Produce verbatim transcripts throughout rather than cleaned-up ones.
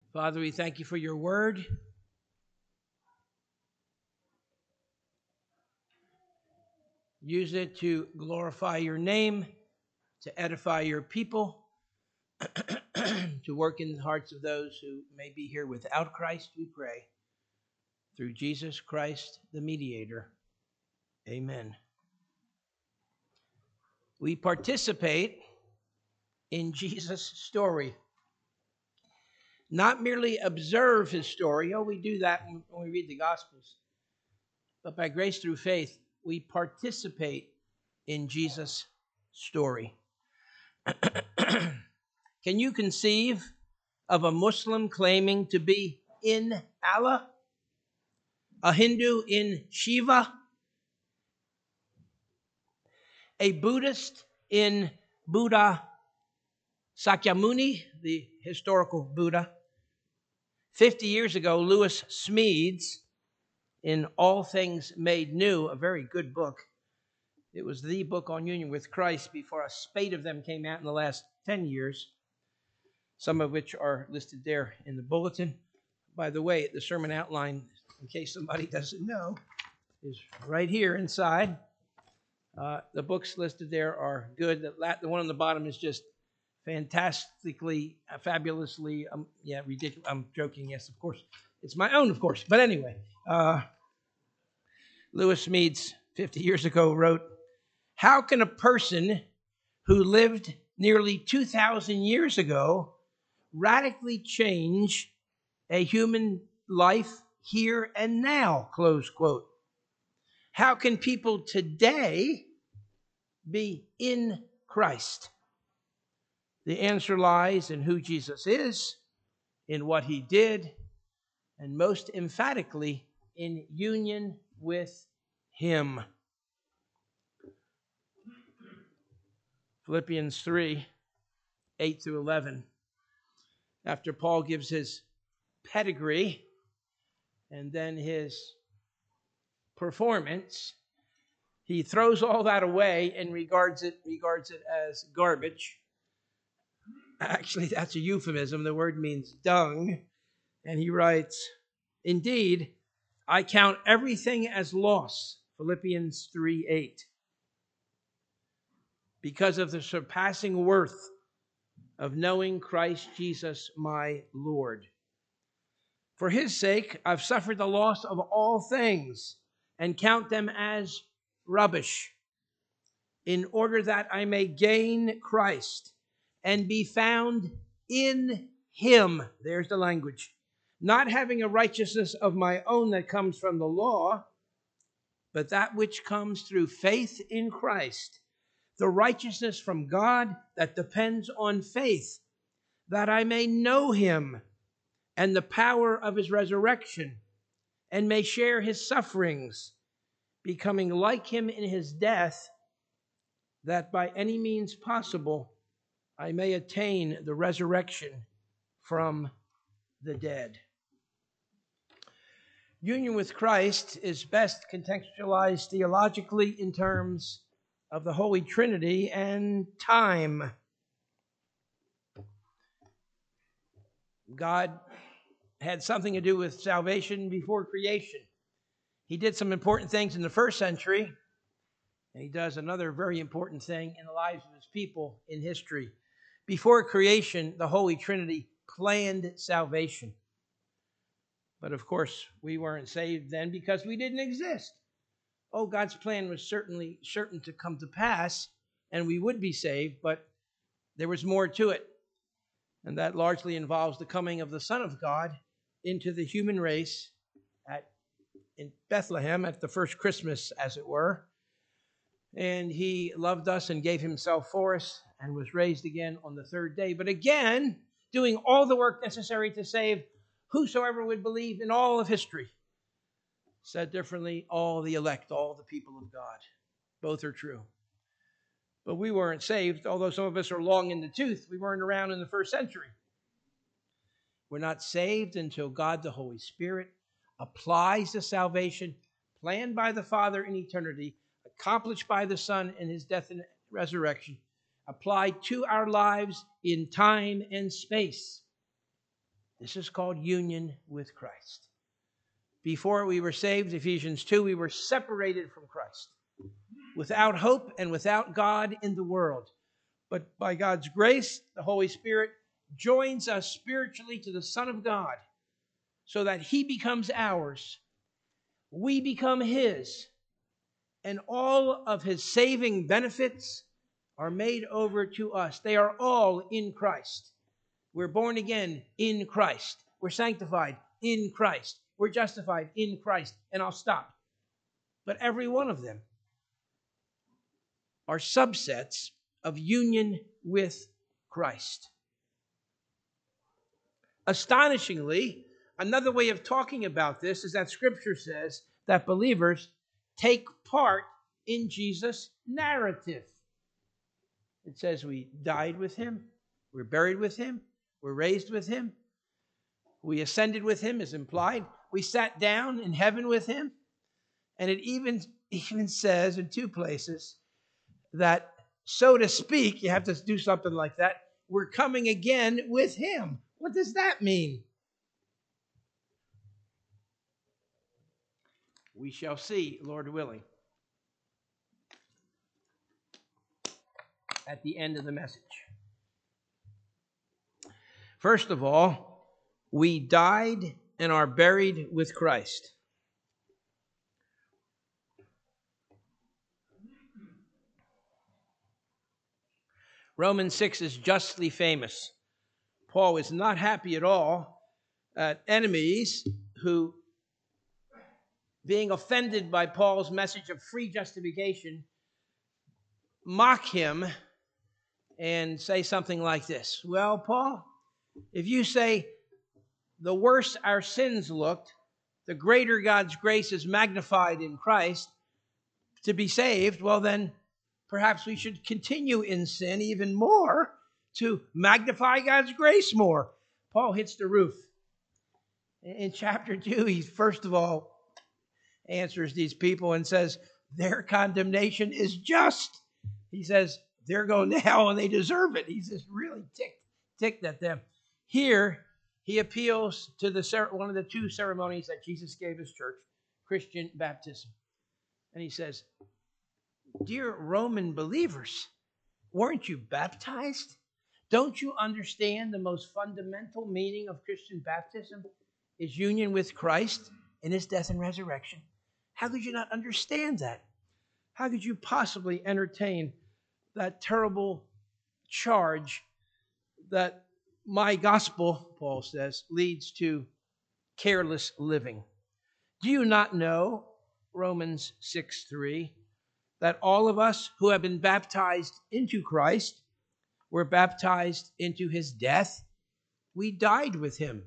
Father, we thank you for your word. Use it to glorify your name, to edify your people, to work in the hearts of those who may be here without Christ, we pray. Through Jesus Christ, the mediator. Amen. We participate in Jesus' story. Not merely observe his story. Oh, we do that when we read the Gospels. But by grace through faith, we participate in Jesus' story. Can you conceive of a Muslim claiming to be in Allah? A Hindu in Shiva? A Buddhist in Buddha Sakyamuni, the historical Buddha? Fifty years ago, Lewis Smedes, in All Things Made New, a very good book. It was the book on union with Christ before a spate of them came out in the last ten years, some of which are listed there in the bulletin. By the way, the sermon outline, in case somebody doesn't know, is right here inside. Uh, the books listed there are good. The, la- the one on the bottom is just fantastically, uh, fabulously, um, yeah, ridiculous. I'm joking, yes, of course. It's my own, of course. But anyway, uh, Lewis Smedes, fifty years ago, wrote, "How can a person who lived nearly two thousand years ago radically change a human life here and now?" Close quote. How can people today be in Christ? The answer lies in who Jesus is, in what he did, and most emphatically, in union with him. Philippians three, eight through eleven. After Paul gives his pedigree and then his performance, he throws all that away and regards it, regards it as garbage. Actually, that's a euphemism. The word means dung. And he writes, "Indeed, I count everything as loss," Philippians three eight, "because of the surpassing worth of knowing Christ Jesus my Lord. For his sake, I've suffered the loss of all things and count them as rubbish, in order that I may gain Christ and be found in him." There's the language. "Not having a righteousness of my own that comes from the law, but that which comes through faith in Christ, the righteousness from God that depends on faith, that I may know him and the power of his resurrection, and may share his sufferings, becoming like him in his death, that by any means possible I may attain the resurrection from the dead." Union with Christ is best contextualized theologically in terms of the Holy Trinity and time. God had something to do with salvation before creation. He did some important things in the first century, and he does another very important thing in the lives of his people in history. Before creation, the Holy Trinity planned salvation. But of course, we weren't saved then because we didn't exist. Oh, God's plan was certainly certain to come to pass, and we would be saved, but there was more to it. And that largely involves the coming of the Son of God into the human race at in Bethlehem at the first Christmas, as it were. And he loved us and gave himself for us and was raised again on the third day. But again, doing all the work necessary to save whosoever would believe in all of history. Said differently, all the elect, all the people of God. Both are true. But we weren't saved, although some of us are long in the tooth. We weren't around in the first century. We're not saved until God, the Holy Spirit, applies the salvation planned by the Father in eternity, accomplished by the Son in his death and resurrection, applied to our lives in time and space. This is called union with Christ. Before we were saved, Ephesians two, we were separated from Christ, without hope and without God in the world. But by God's grace, the Holy Spirit joins us spiritually to the Son of God so that he becomes ours. We become his. And all of his saving benefits are made over to us. They are all in Christ. We're born again in Christ. We're sanctified in Christ. We're justified in Christ. And I'll stop. But every one of them are subsets of union with Christ. Astonishingly, another way of talking about this is that Scripture says that believers take part in Jesus' narrative. It says we died with him, we're buried with him, we're raised with him, we ascended with him is implied, we sat down in heaven with him, and it even, even says in two places that, so to speak, you have to do something like that, we're coming again with him. What does that mean? We shall see, Lord willing, at the end of the message. First of all, we died and are buried with Christ. Romans six is justly famous. Paul is not happy at all at enemies who, being offended by Paul's message of free justification, mock him and say something like this. Well, Paul, if you say the worse our sins looked, the greater God's grace is magnified in Christ to be saved, well then perhaps we should continue in sin even more to magnify God's grace more. Paul hits the roof. In chapter two, he first of all answers these people and says, their condemnation is just. He says, they're going to hell and they deserve it. He's just really ticked, ticked at them. Here, he appeals to the one of the two ceremonies that Jesus gave his church, Christian baptism. And he says, dear Roman believers, weren't you baptized? Don't you understand the most fundamental meaning of Christian baptism is union with Christ in his death and resurrection? How could you not understand that? How could you possibly entertain that terrible charge that my gospel, Paul says, leads to careless living? Do you not know, Romans six three, that all of us who have been baptized into Christ were baptized into his death? We died with him.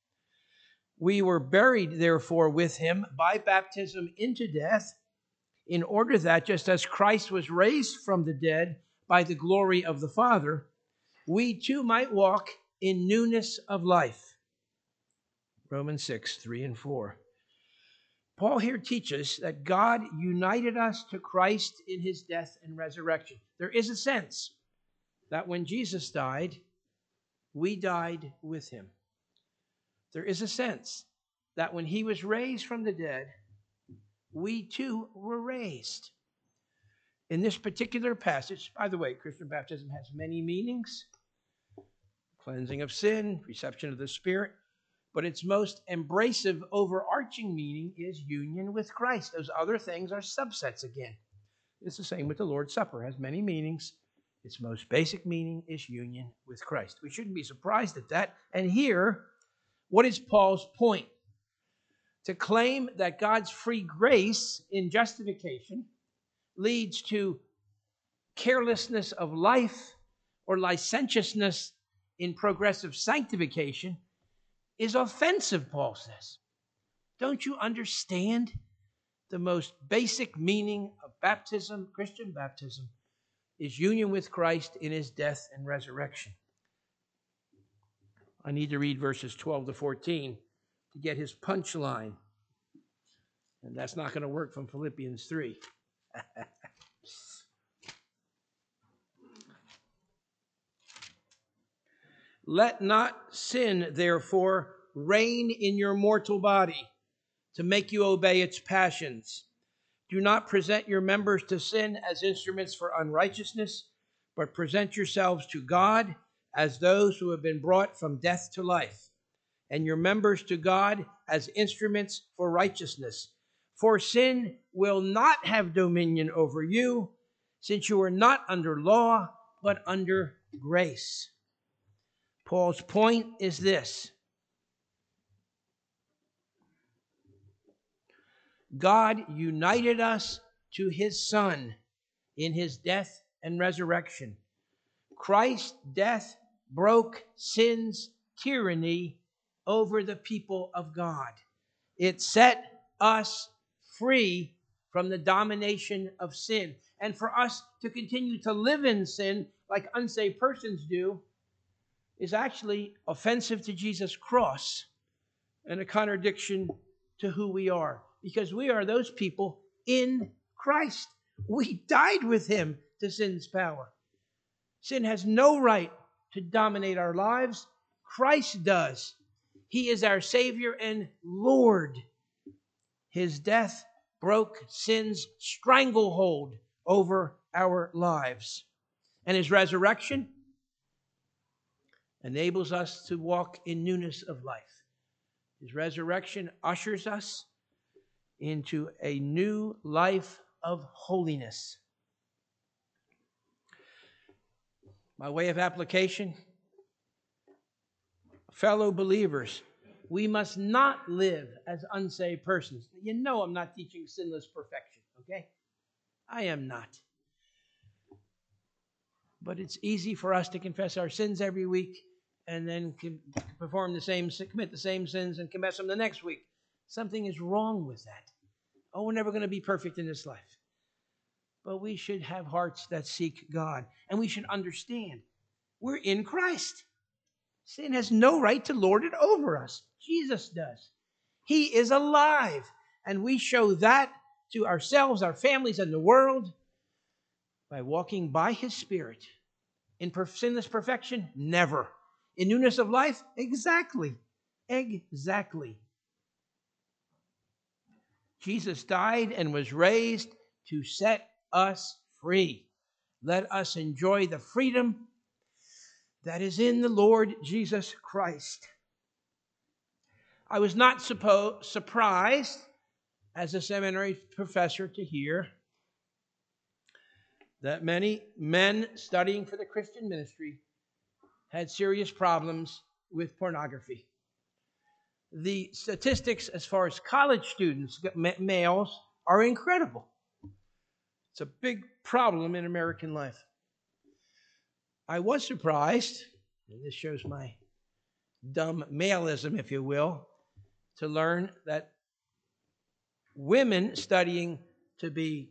We were buried, therefore, with him by baptism into death, in order that, just as Christ was raised from the dead by the glory of the Father, we too might walk in newness of life. Romans six three and four. Paul here teaches that God united us to Christ in his death and resurrection. There is a sense that when Jesus died, we died with him. There is a sense that when he was raised from the dead, we too were raised. In this particular passage, by the way, Christian baptism has many meanings: cleansing of sin, reception of the Spirit, but its most embracive, overarching meaning is union with Christ. Those other things are subsets again. It's the same with the Lord's Supper. It has many meanings. Its most basic meaning is union with Christ. We shouldn't be surprised at that. And here, what is Paul's point? To claim that God's free grace in justification leads to carelessness of life or licentiousness in progressive sanctification is offensive, Paul says. Don't you understand the most basic meaning of baptism, Christian baptism, is union with Christ in his death and resurrection? I need to read verses twelve to fourteen to get his punchline. And that's not going to work from Philippians three. Let not sin, therefore, reign in your mortal body to make you obey its passions. Do not present your members to sin as instruments for unrighteousness, but present yourselves to God as those who have been brought from death to life, and your members to God as instruments for righteousness. For sin will not have dominion over you, since you are not under law, but under grace. Paul's point is this: God united us to his Son in his death and resurrection. Christ's death broke sin's tyranny over the people of God. It set us free from the domination of sin. And for us to continue to live in sin like unsaved persons do is actually offensive to Jesus' cross and a contradiction to who we are, because we are those people in Christ. We died with him to sin's power. Sin has no right to dominate our lives. Christ does. He is our Savior and Lord. His death broke sin's stranglehold over our lives. And his resurrection enables us to walk in newness of life. His resurrection ushers us into a new life of holiness. By way of application, fellow believers, we must not live as unsaved persons. You know I'm not teaching sinless perfection, okay? I am not. But it's easy for us to confess our sins every week and then perform the same, commit the same sins and confess them the next week. Something is wrong with that. Oh, we're never going to be perfect in this life. But we should have hearts that seek God. And we should understand we're in Christ. Sin has no right to lord it over us. Jesus does. He is alive. And we show that to ourselves, our families, and the world by walking by his Spirit. In sinless perfection? Never. In newness of life? Exactly. Exactly. Jesus died and was raised to set us free. Let us enjoy the freedom that is in the Lord Jesus Christ. I was not suppo- surprised as a seminary professor to hear that many men studying for the Christian ministry had serious problems with pornography. The statistics as far as college students, males, are incredible. It's a big problem in American life. I was surprised, and this shows my dumb maleism, if you will, to learn that women studying to be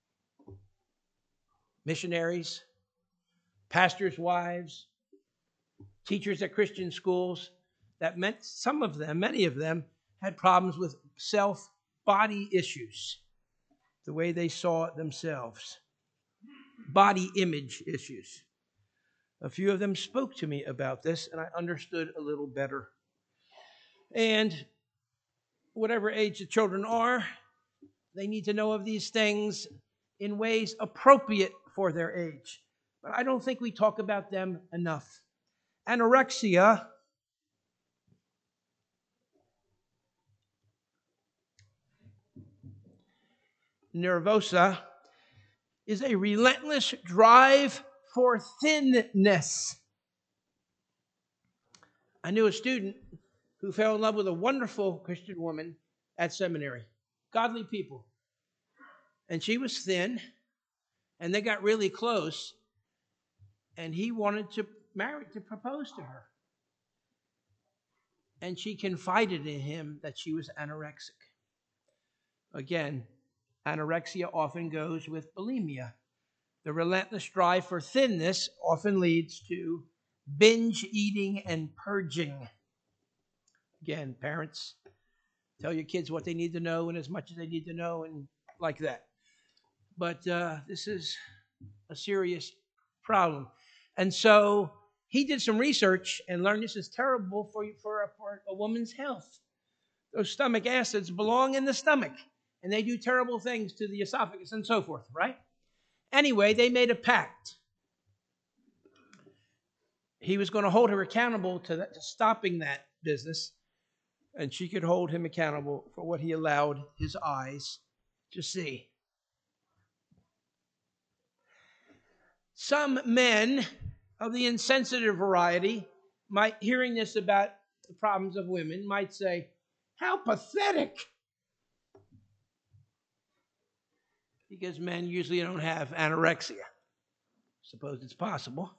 missionaries, pastors' wives, teachers at Christian schools, that meant some of them, many of them, had problems with self-body issues, the way they saw themselves, body image issues. A few of them spoke to me about this, and I understood a little better. And whatever age the children are, they need to know of these things in ways appropriate for their age. But I don't think we talk about them enough. Anorexia nervosa is a relentless drive for thinness. I knew a student who fell in love with a wonderful Christian woman at seminary, godly people. And she was thin, and they got really close, and he wanted to marry, to propose to her. And she confided in him that she was anorexic. Again, anorexia often goes with bulimia. The relentless drive for thinness often leads to binge eating and purging. Again, parents, tell your kids what they need to know and as much as they need to know and like that. But uh, this is a serious problem. And so he did some research and learned this is terrible for, for, a, for a woman's health. Those stomach acids belong in the stomach, and they do terrible things to the esophagus and so forth, right? Anyway, they made a pact. He was going to hold her accountable to, that, to stopping that business, and she could hold him accountable for what he allowed his eyes to see. Some men of the insensitive variety, might hearing this about the problems of women, might say, how pathetic. Because men usually don't have anorexia. Suppose it's possible.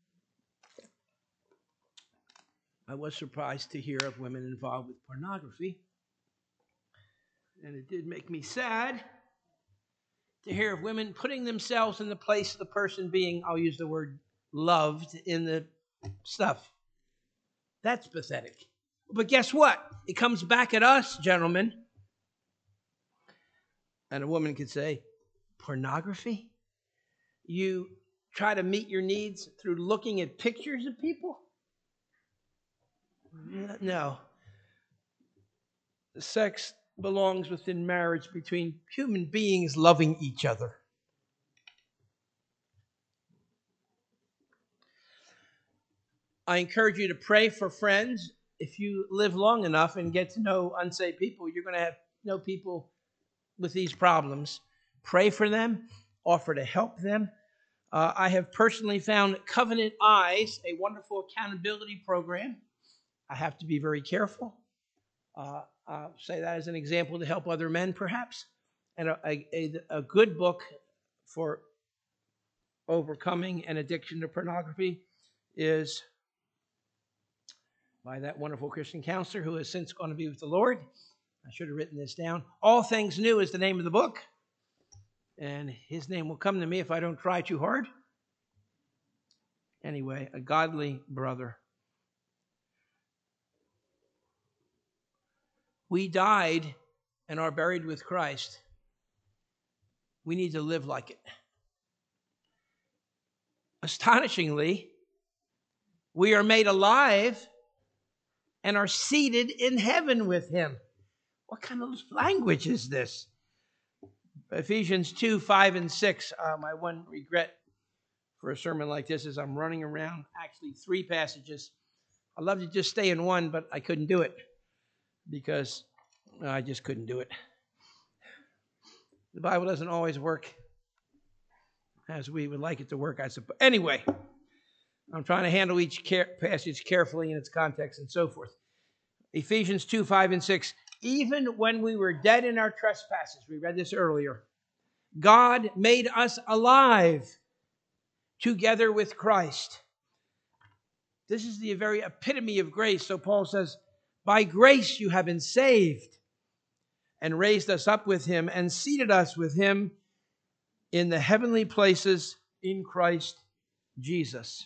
I was surprised to hear of women involved with pornography. And it did make me sad to hear of women putting themselves in the place of the person being, I'll use the word, loved in the stuff. That's pathetic. But guess what? It comes back at us, gentlemen. And a woman could say, pornography? You try to meet your needs through looking at pictures of people? No. Sex belongs within marriage between human beings loving each other. I encourage you to pray for friends. If you live long enough and get to know unsaved people, you're going to have know people with these problems. Pray for them. Offer to help them. Uh, I have personally found Covenant Eyes a wonderful accountability program. I have to be very careful. Uh, I'll say that as an example to help other men, perhaps. And a, a, a good book for overcoming an addiction to pornography is by that wonderful Christian counselor who has since gone to be with the Lord. I should have written this down. All Things New is the name of the book. And his name will come to me if I don't try too hard. Anyway, a godly brother. We died and are buried with Christ. We need to live like it. Astonishingly, we are made alive and are seated in heaven with him. What kind of language is this? Ephesians two, five, and six. Uh, my one regret for a sermon like this is I'm running around actually three passages. I'd love to just stay in one, but I couldn't do it because I just couldn't do it. The Bible doesn't always work as we would like it to work, I suppose. Anyway, I'm trying to handle each care- passage carefully in its context and so forth. Ephesians two, five, and six. Even when we were dead in our trespasses, we read this earlier, God made us alive together with Christ. This is the very epitome of grace. So Paul says, by grace you have been saved, and raised us up with him and seated us with him in the heavenly places in Christ Jesus.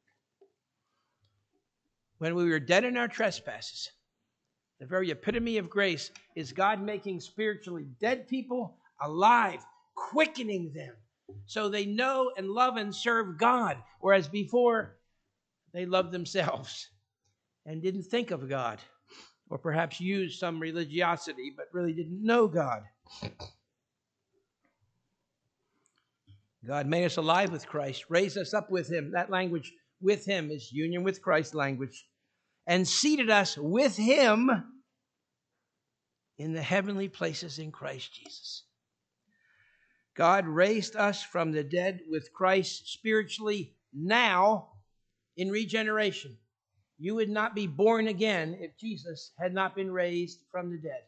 When we were dead in our trespasses, the very epitome of grace is God making spiritually dead people alive, quickening them so they know and love and serve God, whereas before they loved themselves and didn't think of God, or perhaps used some religiosity but really didn't know God. God made us alive with Christ, raised us up with him. That language, with him, is union with Christ language. And seated us with him in the heavenly places in Christ Jesus. God raised us from the dead with Christ spiritually now in regeneration. You would not be born again if Jesus had not been raised from the dead.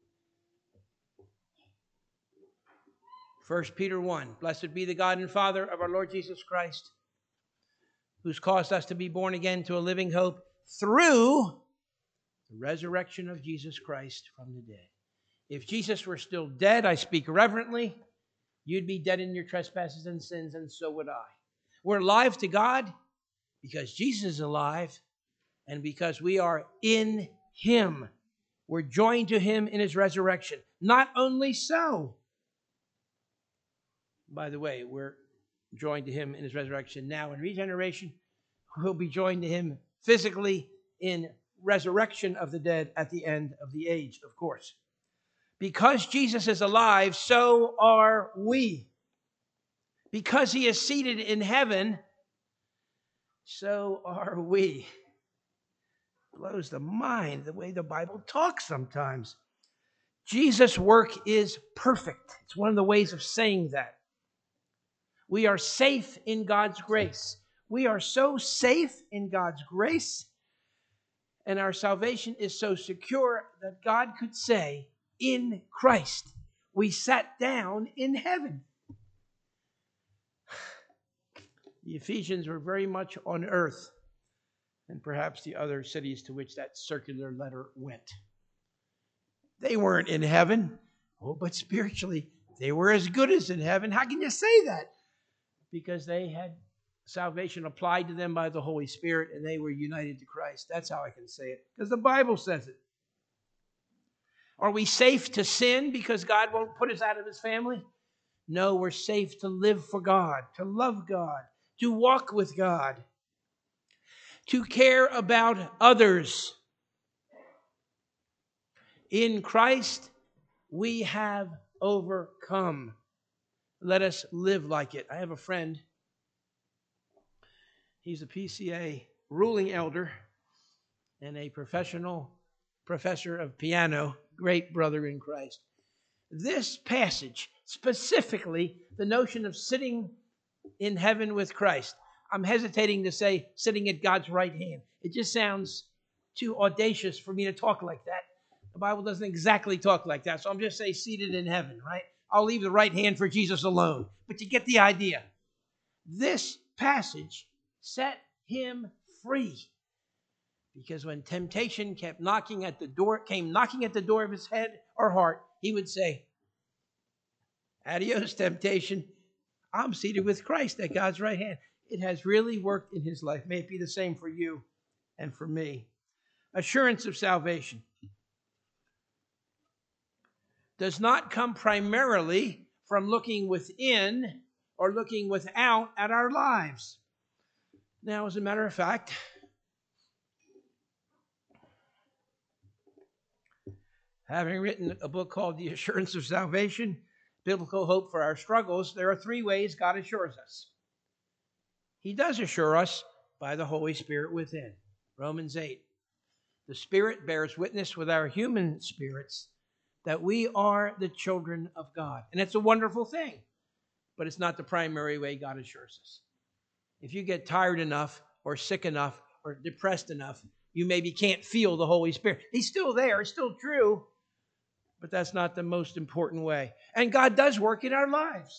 First Peter one, blessed be the God and Father of our Lord Jesus Christ, who's caused us to be born again to a living hope through the resurrection of Jesus Christ from the dead. If Jesus were still dead, I speak reverently, you'd be dead in your trespasses and sins, and so would I. We're alive to God because Jesus is alive and because we are in him. We're joined to him in his resurrection. Not only so, by the way, we're joined to him in his resurrection now in regeneration. We'll be joined to him physically in resurrection of the dead at the end of the age, of course. Because Jesus is alive, so are we. Because he is seated in heaven, so are we. Blows the mind the way the Bible talks sometimes. Jesus' work is perfect. It's one of the ways of saying that. We are safe in God's grace. We are so safe in God's grace, and our salvation is so secure that God could say, in Christ, we sat down in heaven. The Ephesians were very much on earth, and perhaps the other cities to which that circular letter went. They weren't in heaven. Oh, but spiritually, they were as good as in heaven. How can you say that? Because they had salvation applied to them by the Holy Spirit, and they were united to Christ. That's how I can say it, because the Bible says it. Are we safe to sin because God won't put us out of his family? No, we're safe to live for God, to love God, to walk with God, to care about others. In Christ, we have overcome. Let us live like it. I have a friend. He's a P C A ruling elder and a professional professor of piano, great brother in Christ. This passage, specifically the notion of sitting in heaven with Christ, I'm hesitating to say sitting at God's right hand. It just sounds too audacious for me to talk like that. The Bible doesn't exactly talk like that, so I'm just saying seated in heaven, right? I'll leave the right hand for Jesus alone, but you get the idea. This passage set him free, because when temptation kept knocking at the door, came knocking at the door of his head or heart, he would say, adios, temptation. I'm seated with Christ at God's right hand. It has really worked in his life. May it be the same for you and for me. Assurance of salvation does not come primarily from looking within or looking without at our lives. Now, as a matter of fact, having written a book called The Assurance of Salvation, Biblical Hope for Our Struggles, there are three ways God assures us. He does assure us by the Holy Spirit within. Romans eight. The Spirit bears witness with our human spirits that we are the children of God. And it's a wonderful thing, but it's not the primary way God assures us. If you get tired enough or sick enough or depressed enough, you maybe can't feel the Holy Spirit. He's still there. It's still true, but that's not the most important way. And God does work in our lives.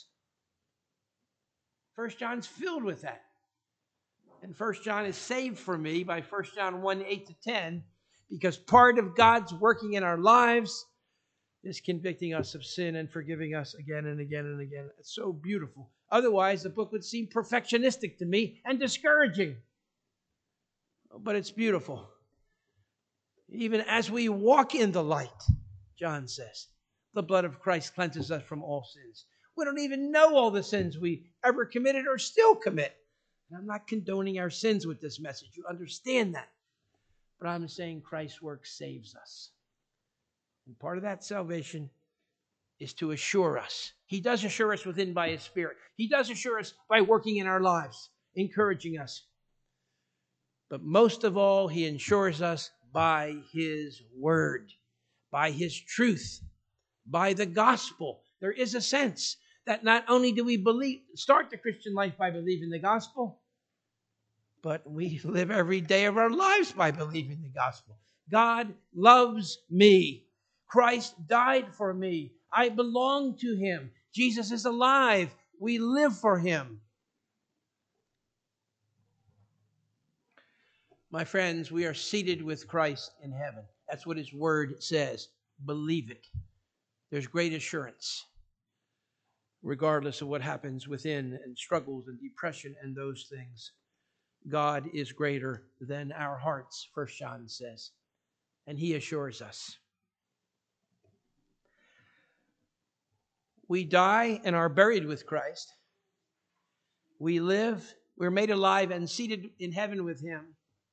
First John's filled with that. And First John is saved for me by First John one, eight to ten, because part of God's working in our lives is convicting us of sin and forgiving us again and again and again. It's so beautiful. Otherwise, the book would seem perfectionistic to me and discouraging. But it's beautiful. Even as we walk in the light, John says, the blood of Christ cleanses us from all sins. We don't even know all the sins we ever committed or still commit. And I'm not condoning our sins with this message. You understand that. But I'm saying Christ's work saves us. And part of that salvation is to assure us. He does assure us within by his Spirit. He does assure us by working in our lives, encouraging us. But most of all, he assures us by his word, by his truth, by the gospel. There is a sense that not only do we believe, start the Christian life by believing the gospel, but we live every day of our lives by believing the gospel. God loves me. Christ died for me. I belong to him. Jesus is alive. We live for him. My friends, we are seated with Christ in heaven. That's what his word says. Believe it. There's great assurance, regardless of what happens within and struggles and depression and those things. God is greater than our hearts, First John says, and he assures us. We die and are buried with Christ. We live We're made alive and seated in heaven with him.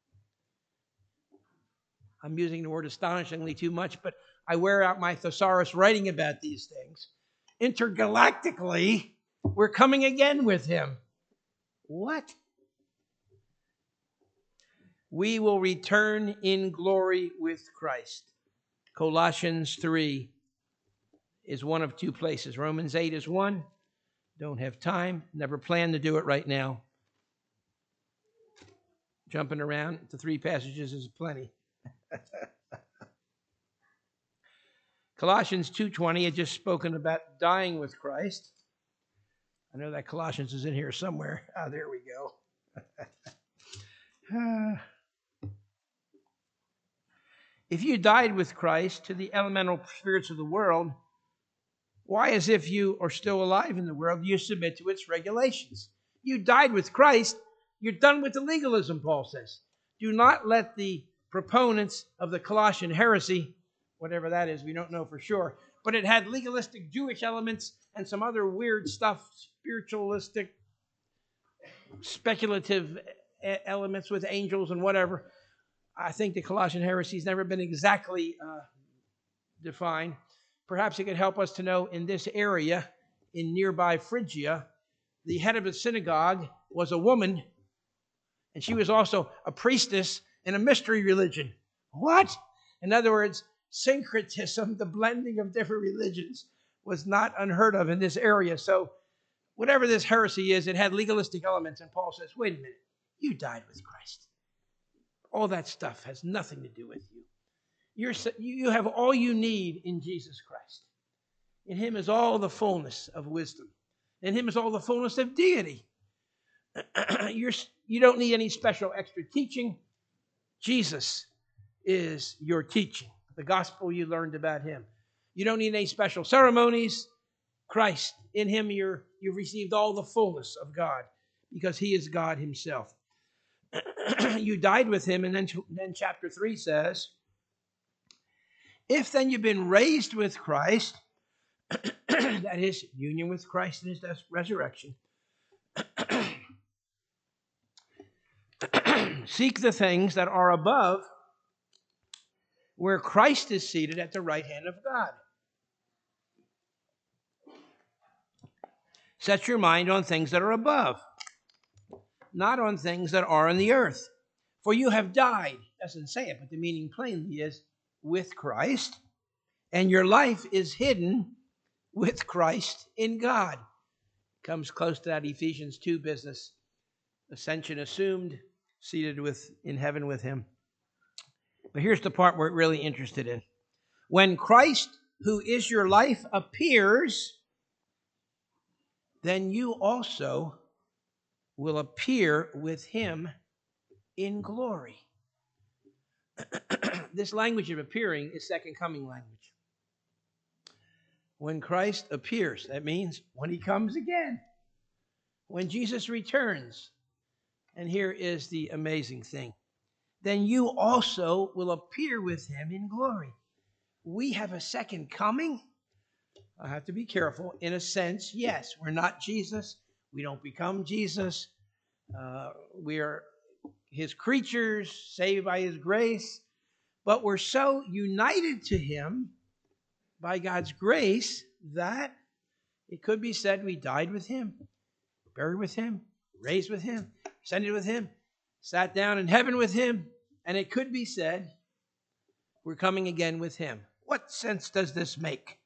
I'm using the word astonishingly too much, but I wear out my thesaurus writing about these things. Intergalactically, we're coming again with him. What? We will return in glory with Christ. Colossians three is one of two places. Romans eight is one. Don't have time. Never plan to do it right now. Jumping around to three passages is plenty. Colossians two twenty had just spoken about dying with Christ. I know that Colossians is in here somewhere. Ah, there we go. uh, if you died with Christ to the elemental spirits of the world, why, as if you are still alive in the world, do you submit to its regulations? You died with Christ. You're done with the legalism, Paul says. Do not let the proponents of the Colossian heresy, whatever that is, we don't know for sure, but it had legalistic Jewish elements and some other weird stuff, spiritualistic, speculative elements with angels and whatever. I think the Colossian heresy has never been exactly uh, defined. Perhaps it could help us to know in this area, in nearby Phrygia, the head of the synagogue was a woman, and she was also a priestess in a mystery religion. What? In other words, syncretism, the blending of different religions, was not unheard of in this area. So whatever this heresy is, it had legalistic elements, and Paul says, wait a minute, you died with Christ. All that stuff has nothing to do with you. You're, you have all you need in Jesus Christ. In him is all the fullness of wisdom. In him is all the fullness of deity. You're, you don't need any special extra teaching. Jesus is your teaching, the gospel you learned about him. You don't need any special ceremonies. Christ, in him you're, you've received all the fullness of God because he is God himself. You died with him, and then, then chapter three says, if then you've been raised with Christ, that is, union with Christ in his death, resurrection, seek the things that are above, where Christ is seated at the right hand of God. Set your mind on things that are above, not on things that are on the earth. For you have died, doesn't say it, but the meaning plainly is, with Christ, and your life is hidden with Christ in God. Comes close to that Ephesians two business. Ascension assumed, seated with in heaven with him. But here's the part we're really interested in. When Christ, who is your life, appears, then you also will appear with him in glory. This language of appearing is second coming language. When Christ appears, that means when he comes again, when Jesus returns. And here is the amazing thing. Then you also will appear with him in glory. We have a second coming. I have to be careful. In a sense, yes, we're not Jesus. We don't become Jesus. Uh, we are his creatures, saved by his grace. But we're so united to him by God's grace that it could be said we died with him, buried with him, raised with him, ascended with him, sat down in heaven with him, and it could be said we're coming again with him. What sense does this make?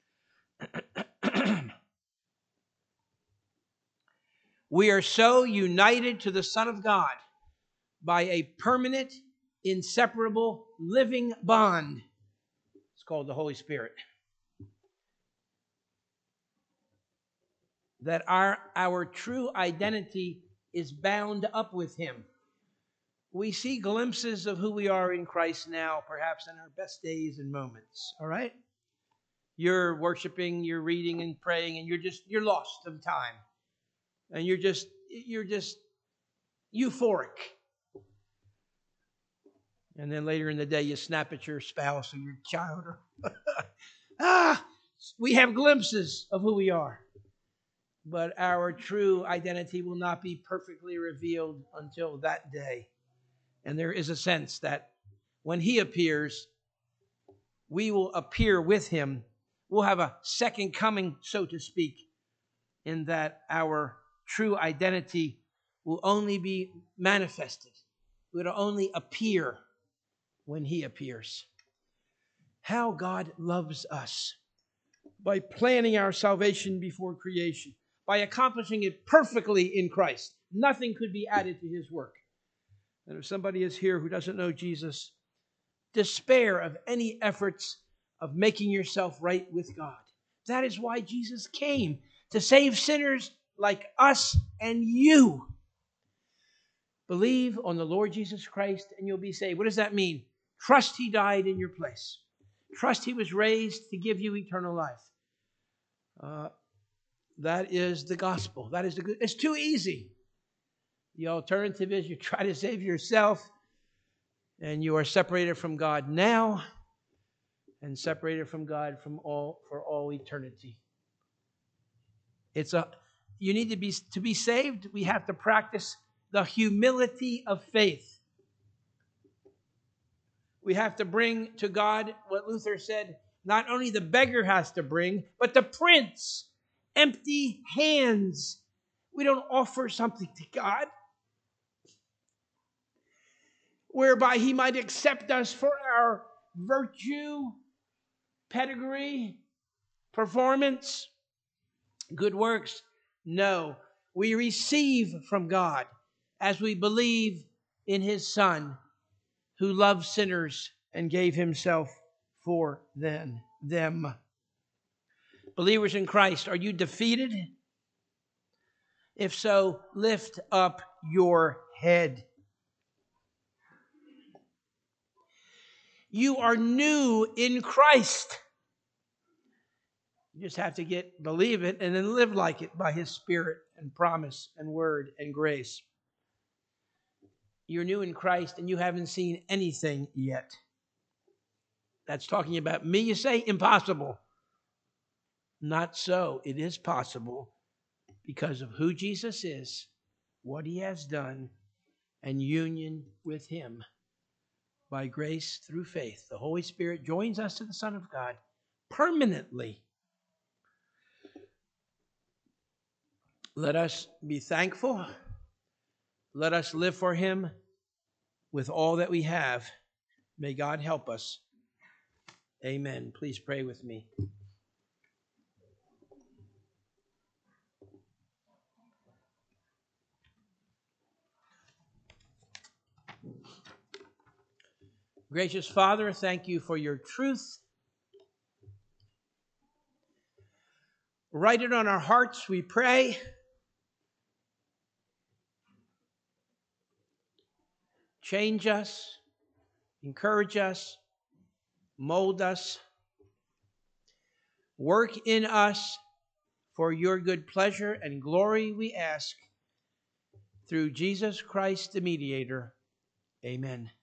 We are so united to the Son of God by a permanent, inseparable, living bond. It's called the Holy Spirit. That our, our true identity is bound up with him. We see glimpses of who we are in Christ now, perhaps in our best days and moments. All right? You're worshiping, you're reading and praying, and you're just, you're lost of time. And you're just, you're just euphoric. And then later in the day, you snap at your spouse or your child. Or ah, we have glimpses of who we are. but our true identity will not be perfectly revealed until that day. And there is a sense that when he appears, we will appear with him. We'll have a second coming, so to speak, in that our true identity will only be manifested. It will only appear when he appears. How God loves us by planning our salvation before creation, by accomplishing it perfectly in Christ. Nothing could be added to his work. And if somebody is here who doesn't know Jesus, despair of any efforts of making yourself right with God. That is why Jesus came, to save sinners like us and you. Believe on the Lord Jesus Christ and you'll be saved. What does that mean? Trust he died in your place. Trust he was raised to give you eternal life. Uh, that is the gospel. That is the good. It's too easy. The alternative is you try to save yourself and you are separated from God now and separated from God from all for all eternity. It's a you need to be to be saved, we have to practice the humility of faith. We have to bring to God what Luther said, not only the beggar has to bring, but the prince, empty hands. We don't offer something to God whereby he might accept us for our virtue, pedigree, performance, good works. No, we receive from God as we believe in his Son, who loved sinners and gave himself for them. them. Believers in Christ, are you defeated? If so, lift up your head. You are new in Christ. You just have to get believe it and then live like it by his Spirit and promise and word and grace. You're new in Christ and you haven't seen anything yet. That's talking about me, you say? Impossible. Not so. It is possible because of who Jesus is, what he has done, and union with him. By grace through faith, the Holy Spirit joins us to the Son of God permanently. Let us be thankful. Let us live for him with all that we have. May God help us. Amen. Please pray with me. Gracious Father, thank you for your truth. Write it on our hearts, we pray. Change us, encourage us, mold us, work in us for your good pleasure and glory, we ask, through Jesus Christ the mediator. Amen.